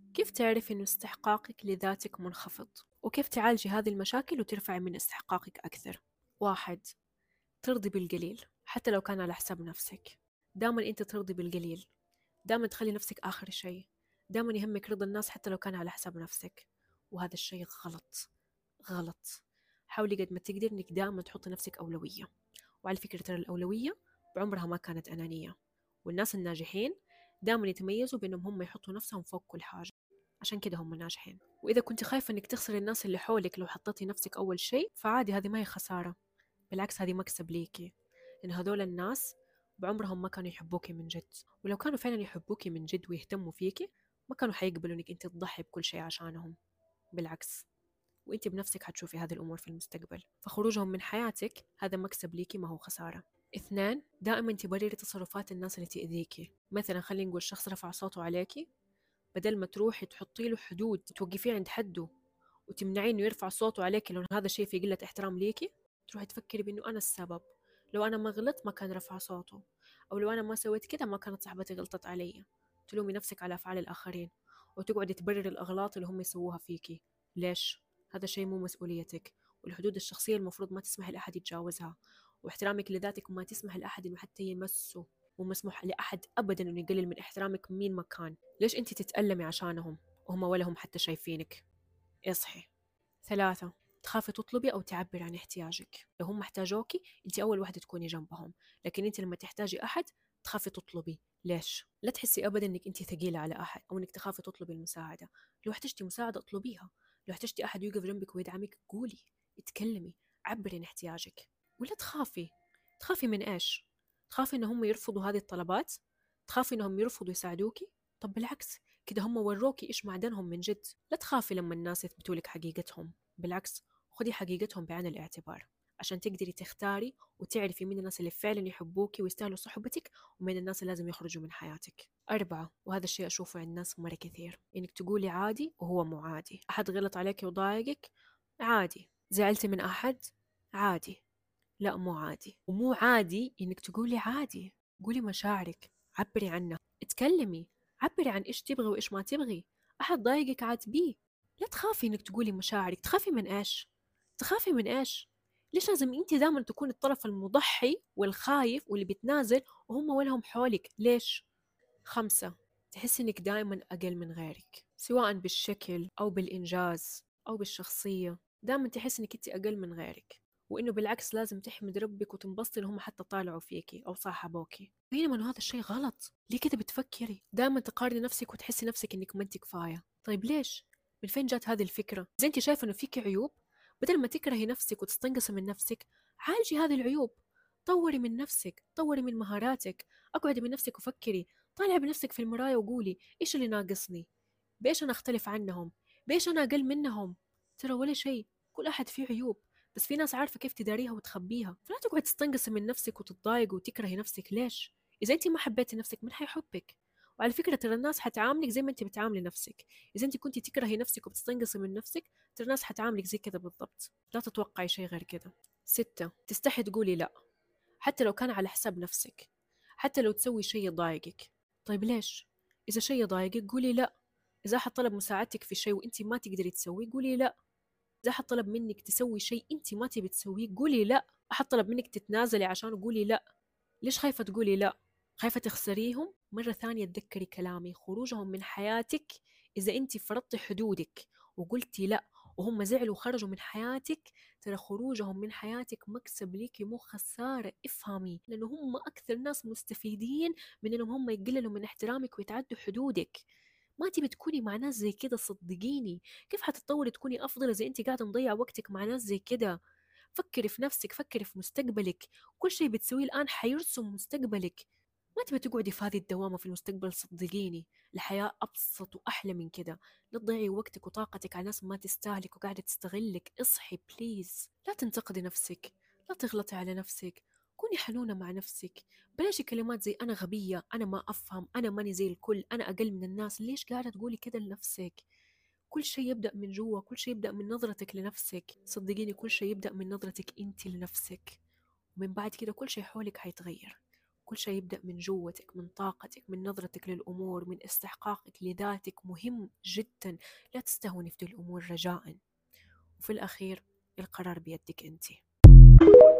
كيف تعرف إنه استحقاقك لذاتك منخفض؟ وكيف تعالجي هذه المشاكل وترفعي من استحقاقك أكثر؟ 1. ترضي بالقليل حتى لو كان على حساب نفسك. دائما أنت ترضي بالقليل، دائما تخلي نفسك آخر شيء، دائما يهمك رضا الناس حتى لو كان على حساب نفسك، وهذا الشيء غلط. غلط. حاولي قد ما تقدر إنك دائما تحطي نفسك أولوية. وعلى فكرة ترى الأولوية بعمرها ما كانت أنانية، والناس الناجحين دائما يتميزوا بأنهم هم يحطوا نفسهم فوق كل حاجة، عشان كده هم ناجحين. وإذا كنت خايفة إنك تخسري الناس اللي حولك لو حطيتي نفسك أول شيء، فعادي، هذه ما هي خسارة، بالعكس هذه مكسب ليكي، لأن هذول الناس بعمرهم ما كانوا يحبوكي من جد، ولو كانوا فعلا يحبوكي من جد ويهتموا فيكي ما كانوا حيقبلوا إنك أنت تضحي بكل شيء عشانهم، بالعكس. وأنت بنفسك حتشوفي هذه الأمور في المستقبل، فخروجهم من حياتك هذا مكسب ليكي ما هو خسارة. 2. دائما تبرري تصرفات الناس اللي تأذيكي. مثلا خلينا نقول شخص رفع صوته عليكي، بدل ما تروحي تحطي له حدود توقفيه عند حده وتمنعيه انه يرفع صوته عليك لأن هذا شيء في قلة احترام ليكي، تروحي تفكري بانه انا السبب، لو انا ما غلطت ما كان رفع صوته، او لو انا ما سويت كده ما كانت صاحبتي غلطت علي. تلومي نفسك على افعال الاخرين وتقعدي تبرر الاغلاط اللي هم يسووها فيكي. ليش؟ هذا شيء مو مسؤوليتك، والحدود الشخصية المفروض ما تسمح لأحد يتجاوزها، واحترامك لذاتك ما تسمح لأحد إنه حتى يمسه، مو مسموح لأحد أبدا إنه يقلل من احترامك مين ما كان. ليش أنت تتألمي عشانهم وهم ولا هم حتى شايفينك؟ اصحي. 3. تخافي تطلبي أو تعبري عن احتياجك. لو هم محتاجوكي أنت أول واحدة تكوني جنبهم، لكن أنت لما تحتاجي أحد تخافي تطلبي. ليش؟ لا تحسي أبدا أنك أنت ثقيلة على أحد أو أنك تخافي تطلبي المساعدة. لو احتجتي مساعدة اطلبيها، لو احتجتي أحد يوقف جنبك ويدعمك قولي، اتكلمي، عبري عن احتياجك. ولا تخافي. تخافي من إيش؟ تخافي إن هم يرفضوا هذه الطلبات؟ تخافي إنهم يرفضوا يساعدوكي؟ طب بالعكس، كده هم وروكي إيش معدنهم من جد. لا تخافي لما الناس يثبتوا لك حقيقتهم، بالعكس خدي حقيقتهم بعين الاعتبار عشان تقدري تختاري وتعرفي مين الناس اللي فعلا يحبوكي ويستاهلوا صحبتك ومين الناس اللي لازم يخرجوا من حياتك. 4. وهذا الشيء أشوفه عند الناس مرة كثير، إنك تقولي عادي وهو مو عادي. أحد غلط عليك وضايقك؟ عادي. زعلتي من أحد؟ عادي. لا مو عادي، ومو عادي إنك تقولي عادي. قولي مشاعرك، عبري عنها، اتكلمي، عبري عن إيش تبغي وإيش ما تبغي. أحد ضايقك عاتبيه، لا تخافي إنك تقولي مشاعرك. تخافي من إيش؟ تخافي من إيش؟ ليش لازم أنت دائما تكون الطرف المضحي والخايف واللي بيتنازل وهم ولهم حولك؟ ليش؟ 5. تحسي إنك دائما أقل من غيرك، سواء بالشكل أو بالإنجاز أو بالشخصية. دائما تحسي إنك أنت أقل من غيرك، وإنه بالعكس لازم تحمد ربك وتنبسطي إن هم حتى طالعوا فيكي أو صاحبوكي، بينما إنه هذا الشيء غلط. ليه كده بتفكري؟ دائما تقارني نفسك وتحسي نفسك إنك ما أنت كفاية. طيب ليش؟ من فين جات هذه الفكرة؟ إذا أنت شايفة إنه فيكي عيوب، بدل ما تكرهي نفسك وتستنقصي من نفسك، عالجي هذه العيوب. طوري من نفسك، طوري من مهاراتك، اقعدي من نفسك وفكري، طالعي بنفسك في المراية وقولي إيش اللي ناقصني؟ بإيش أنا أختلف عنهم؟ بإيش أنا أقل منهم؟ ترى ولا شيء، كل أحد فيه عيوب، بس في ناس عارفة كيف تداريها وتخبيها. فلا تقعد تستنقصي من نفسك وتتضايق وتكرهي نفسك. ليش؟ إذا أنت ما حبيتي نفسك من حيحبك؟ وعلى فكرة ترى الناس حتعاملك زي ما أنت بتعاملي نفسك. إذا أنت كنت تكرهي نفسك وبتستنقصي من نفسك، ترى الناس حتعاملك زي كذا بالضبط. لا تتوقعي شيء غير كذا. 6. تستحي تقولي لا حتى لو كان على حساب نفسك، حتى لو تسوي شيء يضايقك. طيب ليش؟ إذا شيء يضايقك قولي لا. إذا أحد طلب مساعدتك في شيء وأنت ما تقدري تسويه قولي لا. إذا أحد طلب منك تسوي شيء أنت ما تبي تسويه قولي لا. أحد طلب منك تتنازلي عشان قولي لا. ليش خايفة تقولي لا؟ خايفة تخسريهم؟ مرة ثانية تذكري كلامي، خروجهم من حياتك إذا أنت فرضتي حدودك وقلتي لا وهم زعلوا وخرجوا من حياتك، ترى خروجهم من حياتك مكسب ليكي مو خسارة. افهمي، لأنه هم أكثر ناس مستفيدين من أنهم هم يقللوا من احترامك ويتعدوا حدودك. ما تبي تكوني مع ناس زي كده، صدقيني. كيف حتتطوري تكوني أفضل إذا أنت قاعدة مضيعة وقتك مع ناس زي كده؟ فكري في نفسك، فكري في مستقبلك، كل شيء بتسويه الآن حيرسم مستقبلك. ما تبي تقعدي في هذه الدوامة في المستقبل، صدقيني الحياة أبسط وأحلى من كده. لا تضيعي وقتك وطاقتك على ناس ما تستاهلك وقاعدة تستغلك. اصحي بليز، لا تنتقدي نفسك، لا تغلطي على نفسك، كوني حنونة مع نفسك. بلاش كلمات زي أنا غبية، أنا ما أفهم، أنا ماني زي الكل، أنا أقل من الناس. ليش قاعدة تقولي كده لنفسك؟ كل شيء يبدأ من جوا، كل شيء يبدأ من نظرتك لنفسك. صدقيني كل شيء يبدأ من نظرتك أنت لنفسك، ومن بعد كده كل شيء حولك حيتغير، كل شيء يبدأ من جوتك، من طاقتك، من نظرتك للأمور، من استحقاقك لذاتك. مهم جدا، لا تستهوني في دي الأمور رجاء. وفي الأخير القرار بيدك أنت.